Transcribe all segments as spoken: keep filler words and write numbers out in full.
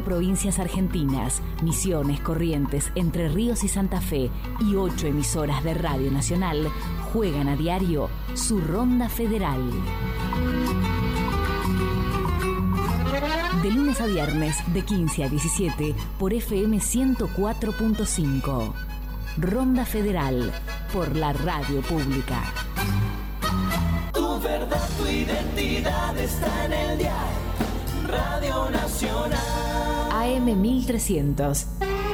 provincias argentinas, Misiones, Corrientes, Entre Ríos y Santa Fe y ocho emisoras de Radio Nacional juegan a diario su ronda federal. De lunes a viernes, de quince a diecisiete, por F M ciento cuatro punto cinco. Ronda Federal, por la radio pública. Tu verdad, tu identidad está en el diario Radio Nacional. A M mil trescientos.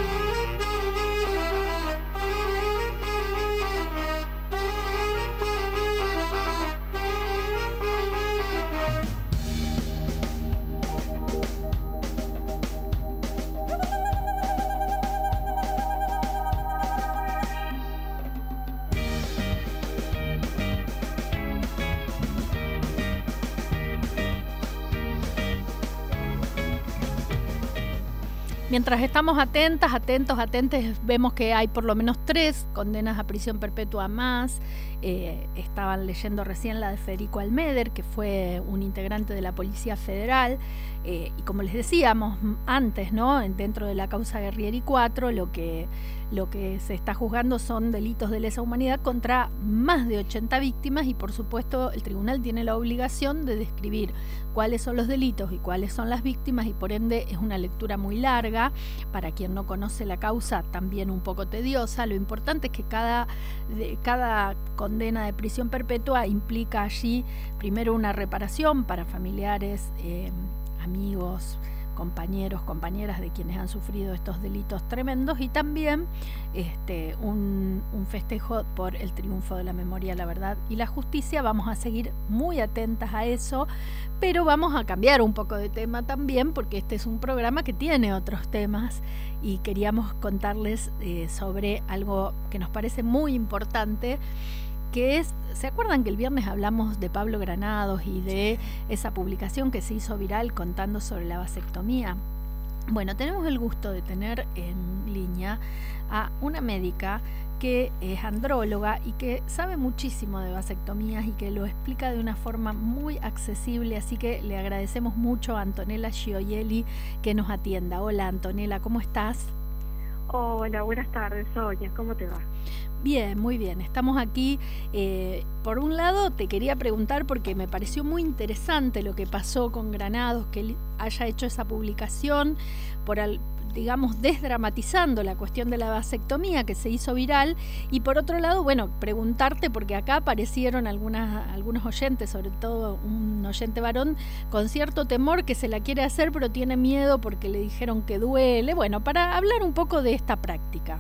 Mientras estamos atentas, atentos, atentes, vemos que hay por lo menos tres condenas a prisión perpetua más. Eh, estaban leyendo recién la de Federico Almeder, que fue un integrante de la Policía Federal. Eh, y como les decíamos antes, ¿no? Dentro de la causa Guerrieri cuatro, lo que, lo que se está juzgando son delitos de lesa humanidad contra más de ochenta víctimas y, por supuesto, el tribunal tiene la obligación de describir cuáles son los delitos y cuáles son las víctimas, y por ende es una lectura muy larga. Para quien no conoce la causa, también un poco tediosa. Lo importante es que cada, de, cada condena de prisión perpetua implica allí primero una reparación para familiares, eh, amigos, compañeros, compañeras de quienes han sufrido estos delitos tremendos, y también este, un, un festejo por el triunfo de la memoria, la verdad y la justicia. Vamos a seguir muy atentas a eso, pero vamos a cambiar un poco de tema también, porque este es un programa que tiene otros temas y queríamos contarles eh, sobre algo que nos parece muy importante, que es, ¿se acuerdan que el viernes hablamos de Pablo Granados y de esa publicación que se hizo viral contando sobre la vasectomía? Bueno, tenemos el gusto de tener en línea a una médica que es andróloga y que sabe muchísimo de vasectomías y que lo explica de una forma muy accesible, así que le agradecemos mucho a Antonella Gioielli que nos atienda. Hola Antonella, ¿cómo estás? Hola, buenas tardes, Sonia, ¿cómo te va? Bien, muy bien. Estamos aquí. Eh, por un lado, te quería preguntar, porque me pareció muy interesante lo que pasó con Granados, que él haya hecho esa publicación, por al, digamos, desdramatizando la cuestión de la vasectomía que se hizo viral. Y por otro lado, bueno, preguntarte, porque acá aparecieron algunas, algunos oyentes, sobre todo un oyente varón, con cierto temor que se la quiere hacer, pero tiene miedo porque le dijeron que duele. Bueno, para hablar un poco de esta práctica.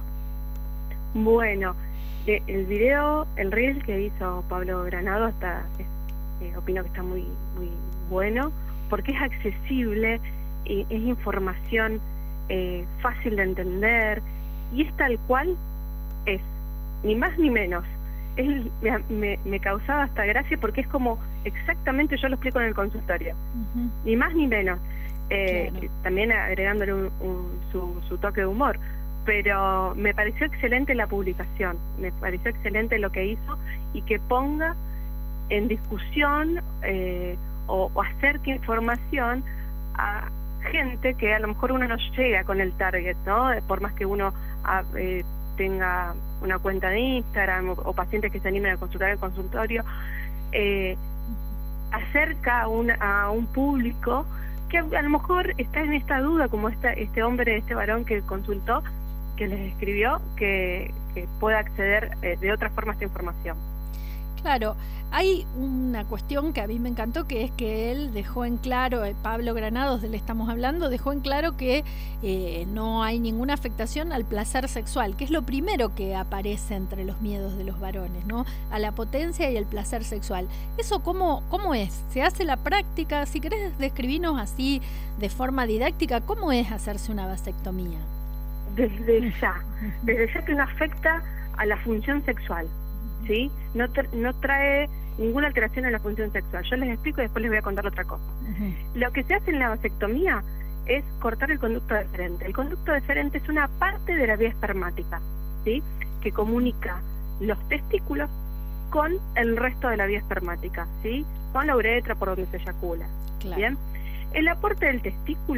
Bueno, el video, el reel que hizo Pablo Granado, está, es, eh, opino que está muy muy bueno, porque es accesible, y es información eh, fácil de entender, y es tal cual es, ni más ni menos. Es, me, me, me causaba hasta gracia porque es como exactamente, yo lo explico en el consultorio, uh-huh. Ni más ni menos, eh, claro. También agregándole un, un, su, su toque de humor. Pero me pareció excelente la publicación, me pareció excelente lo que hizo, y que ponga en discusión eh, o, o acerque información a gente que a lo mejor uno no llega con el target, ¿no? Por más que uno a, eh, tenga una cuenta de Instagram o, o pacientes que se animen a consultar el consultorio, eh, acerca a un, a un público que a, a lo mejor está en esta duda, como esta, este hombre, este varón que consultó, que les escribió, que, que pueda acceder eh, de otra forma a esta información. Claro, hay una cuestión que a mí me encantó, que es que él dejó en claro, eh, Pablo Granados, del que estamos hablando, dejó en claro que eh, no hay ninguna afectación al placer sexual, que es lo primero que aparece entre los miedos de los varones, ¿no? A la potencia y el placer sexual. ¿Eso cómo, cómo es? ¿Se hace la práctica? Si querés describirnos así de forma didáctica, ¿cómo es hacerse una vasectomía? Desde ya, desde ya que no afecta a la función sexual, ¿sí? No, tra no trae ninguna alteración a la función sexual. Yo les explico y después les voy a contar otra cosa. Uh-huh. Lo que se hace en la vasectomía es cortar el conducto deferente. El conducto deferente es una parte de la vía espermática, ¿sí? Que comunica los testículos con el resto de la vía espermática, ¿sí? Con la uretra por donde se eyacula. Claro. ¿Bien? El aporte del testículo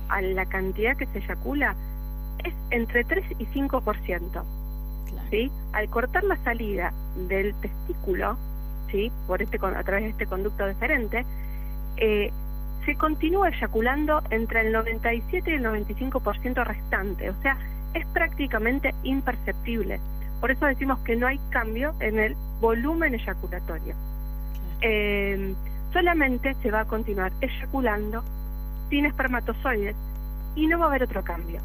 a la cantidad que se eyacula es entre tres y cinco por ciento. Claro. ¿Sí? Al cortar la salida del testículo, ¿sí? Por este, a través de este conducto deferente, eh, se continúa eyaculando entre el noventa y siete y el noventa y cinco por ciento restante, o sea, es prácticamente imperceptible. Por eso decimos que no hay cambio en el volumen eyaculatorio. Claro. Eh, solamente se va a continuar eyaculando sin espermatozoides y no va a haber otro cambio.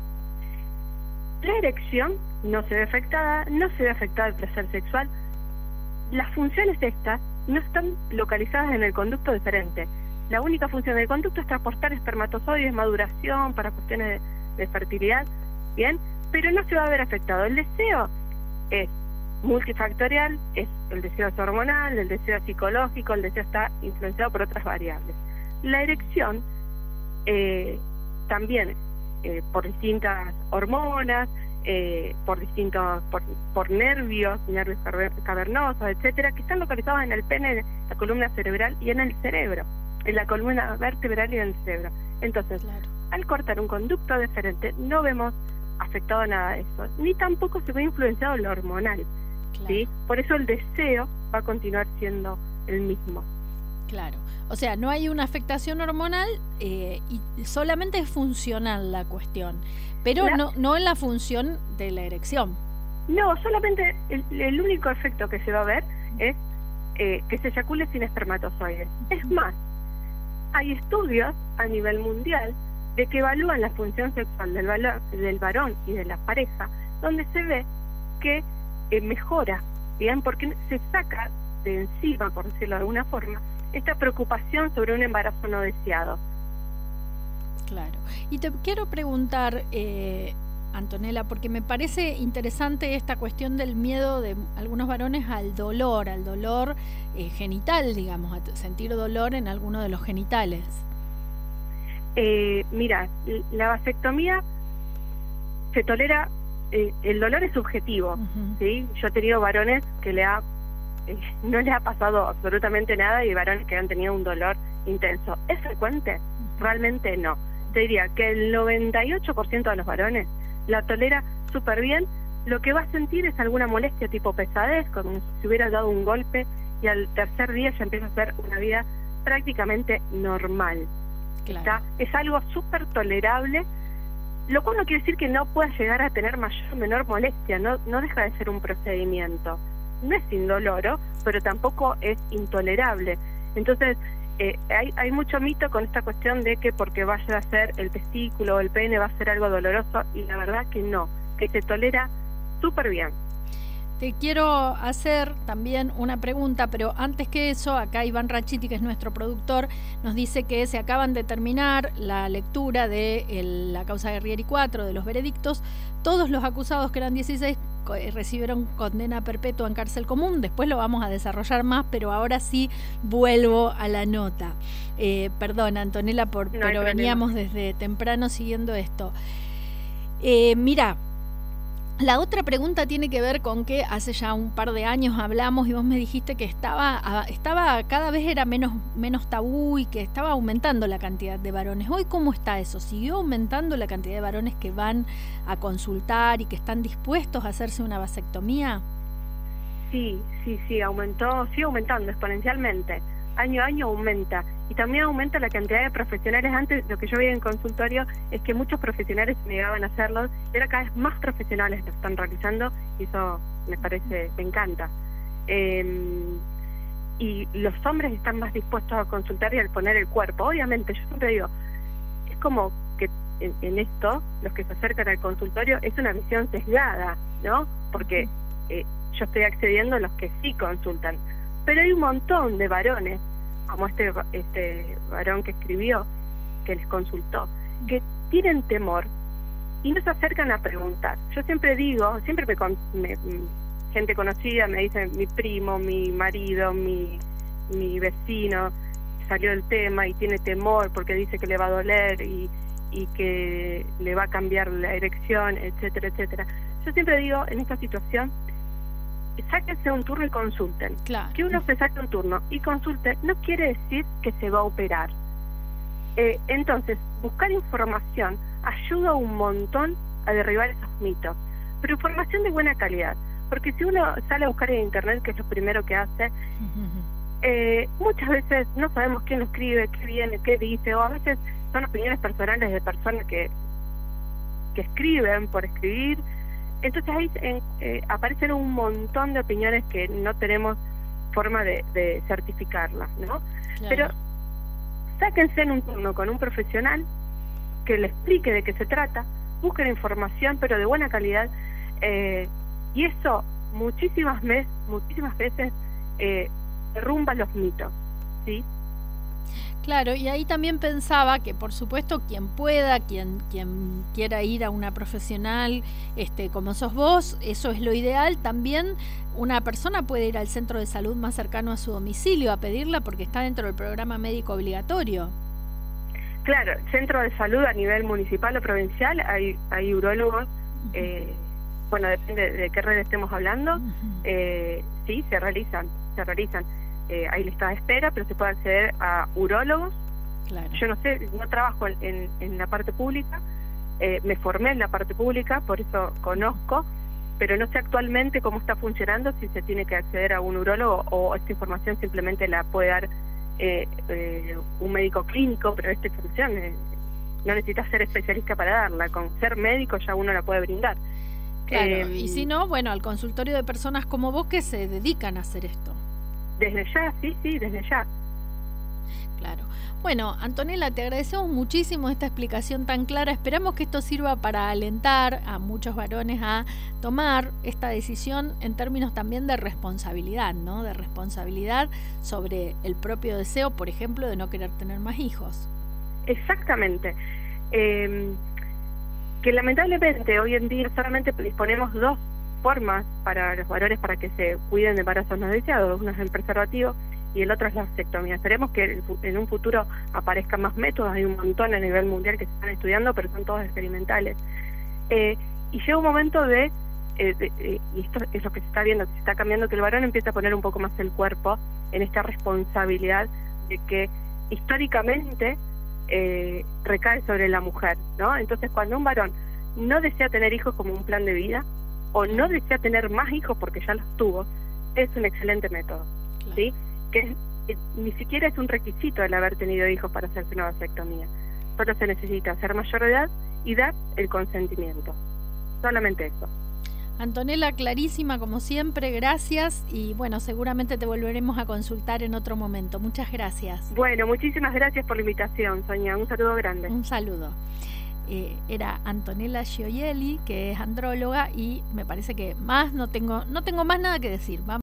La erección no se ve afectada, no se ve afectada el placer sexual. Las funciones estas no están localizadas en el conducto deferente. La única función del conducto es transportar espermatozoides, maduración para cuestiones de, de fertilidad, ¿bien? Pero no se va a ver afectado. El deseo es multifactorial, es el deseo es hormonal, el deseo psicológico, el deseo está influenciado por otras variables. La erección eh, también eh, por distintas hormonas, eh, por distintos, por, por nervios, nervios cavernosos, etcétera, que están localizados en el pene, en la columna cerebral y en el cerebro, en la columna vertebral y en el cerebro. Entonces, claro, al cortar un conducto deferente no vemos afectado nada de eso, ni tampoco se ve influenciado lo hormonal, claro. ¿Sí? Por eso el deseo va a continuar siendo el mismo. Claro, o sea, no hay una afectación hormonal eh, y solamente es funcional la cuestión, pero la... no no en la función de la erección. No, solamente el, el único efecto que se va a ver es eh, que se eyacule sin espermatozoides. Es más, hay estudios a nivel mundial de que evalúan la función sexual del, valor, del varón y de la pareja, donde se ve que eh, mejora, ¿bien? Porque se saca de encima, por decirlo de alguna forma, esta preocupación sobre un embarazo no deseado. Claro. Y te quiero preguntar, eh, Antonella, porque me parece interesante esta cuestión del miedo de algunos varones al dolor, al dolor eh, genital, digamos, a sentir dolor en alguno de los genitales. Eh, mira, la vasectomía se tolera, eh, el dolor es subjetivo, uh-huh. ¿Sí? Yo he tenido varones que le ha eh, no les ha pasado absolutamente nada y varones que han tenido un dolor intenso. ¿Es frecuente? Uh-huh. Realmente no. Te diría que el noventa y ocho por ciento de los varones la tolera súper bien. Lo que va a sentir es alguna molestia tipo pesadez, como si hubiera dado un golpe, y al tercer día ya empieza a ser una vida prácticamente normal. Claro. ¿Está? Es algo súper tolerable, lo cual no quiere decir que no pueda llegar a tener mayor o menor molestia, no, no deja de ser un procedimiento. No es indoloro, pero tampoco es intolerable. Entonces, eh, hay, hay mucho mito con esta cuestión de que porque vaya a ser el testículo o el pene va a ser algo doloroso, y la verdad que no, que se tolera súper bien. Te quiero hacer también una pregunta, pero antes que eso, acá Iván Rachiti, que es nuestro productor, nos dice que se acaban de terminar la lectura de el, la causa Guerrieri cuatro, de los veredictos. Todos los acusados, que eran dieciséis, recibieron condena perpetua en cárcel común. Después lo vamos a desarrollar más, pero ahora sí vuelvo a la nota. Eh, perdón, Antonella, por, no pero veníamos desde temprano siguiendo esto. Eh, mira, la otra pregunta tiene que ver con que hace ya un par de años hablamos y vos me dijiste que estaba, estaba cada vez era menos, menos tabú y que estaba aumentando la cantidad de varones. ¿Hoy cómo está eso? ¿Siguió aumentando la cantidad de varones que van a consultar y que están dispuestos a hacerse una vasectomía? Sí, sí, sí, aumentó, sigue aumentando exponencialmente. Año a año aumenta. Y también aumenta la cantidad de profesionales. Antes, lo que yo veía en consultorio es que muchos profesionales se negaban a hacerlo, y ahora cada vez más profesionales lo están realizando, y eso me parece, me encanta. Eh, y los hombres están más dispuestos a consultar y al poner el cuerpo. Obviamente, yo siempre digo, es como que en, en esto, los que se acercan al consultorio, es una visión sesgada, ¿no? Porque eh, yo estoy accediendo a los que sí consultan. Pero hay un montón de varones, como este este varón que escribió, que les consultó, que tienen temor y no se acercan a preguntar. Yo siempre digo, siempre me, me gente conocida me dice, mi primo, mi marido, mi, mi vecino, salió el tema y tiene temor porque dice que le va a doler y, y que le va a cambiar la erección, etcétera, etcétera. Yo siempre digo, en esta situación, sáquense un turno y consulten. Claro. Que uno se saque un turno y consulte no quiere decir que se va a operar. Eh, entonces, buscar información ayuda un montón a derribar esos mitos, pero información de buena calidad, porque si uno sale a buscar en internet, que es lo primero que hace, uh-huh. eh, muchas veces no sabemos quién lo escribe, qué viene, qué dice, o a veces son opiniones personales de personas que, que escriben por escribir. Entonces ahí en, eh, aparecen un montón de opiniones que no tenemos forma de, de certificarlas, ¿no? Claro. Pero sáquense en un turno con un profesional que le explique de qué se trata, busquen información, pero de buena calidad, eh, y eso muchísimas veces, muchísimas veces eh, derrumba los mitos, ¿sí? Claro, y ahí también pensaba que, por supuesto, quien pueda, quien quien quiera ir a una profesional, este, como sos vos, eso es lo ideal. También una persona puede ir al centro de salud más cercano a su domicilio a pedirla porque está dentro del programa médico obligatorio. Claro, centro de salud a nivel municipal o provincial, hay, hay urólogos, uh-huh. eh, bueno, depende de qué red estemos hablando, uh-huh. eh, sí, se realizan, se realizan. Eh, hay lista de espera, pero se puede acceder a urólogos. Claro. Yo no sé, no trabajo en, en la parte pública, eh, me formé en la parte pública, por eso conozco, pero no sé actualmente cómo está funcionando, si se tiene que acceder a un urólogo o esta información simplemente la puede dar eh, eh, un médico clínico, pero esta información eh, no necesita ser especialista para darla, con ser médico ya uno la puede brindar. Claro, eh, y si no, bueno, al consultorio de personas como vos que se dedican a hacer esto. Desde ya, sí, sí, desde ya. Claro. Bueno, Antonella, te agradecemos muchísimo esta explicación tan clara. Esperamos que esto sirva para alentar a muchos varones a tomar esta decisión en términos también de responsabilidad, ¿no? De responsabilidad sobre el propio deseo, por ejemplo, de no querer tener más hijos. Exactamente. Eh, que lamentablemente hoy en día solamente disponemos dos formas para los varones para que se cuiden de embarazos no deseados. Uno es el preservativo y el otro es la vasectomía. Esperemos que en un futuro aparezcan más métodos, hay un montón a nivel mundial que se están estudiando, pero son todos experimentales. Eh, y llega un momento de, eh, de eh, y esto es lo que se está viendo, que se está cambiando, que el varón empieza a poner un poco más el cuerpo en esta responsabilidad de que históricamente eh, recae sobre la mujer, ¿no? Entonces, cuando un varón no desea tener hijos como un plan de vida, o no desea tener más hijos porque ya los tuvo, es un excelente método, claro. ¿Sí? Que, es, que ni siquiera es un requisito el haber tenido hijos para hacerse una vasectomía. Solo se necesita ser mayor de edad y dar el consentimiento. Solamente eso. Antonella, clarísima como siempre, gracias, y bueno, seguramente te volveremos a consultar en otro momento. Muchas gracias. Bueno, muchísimas gracias por la invitación, Sonia. Un saludo grande. Un saludo. Eh, era Antonella Gioielli, que es andróloga, y me parece que más no tengo, no tengo más nada que decir. Vamos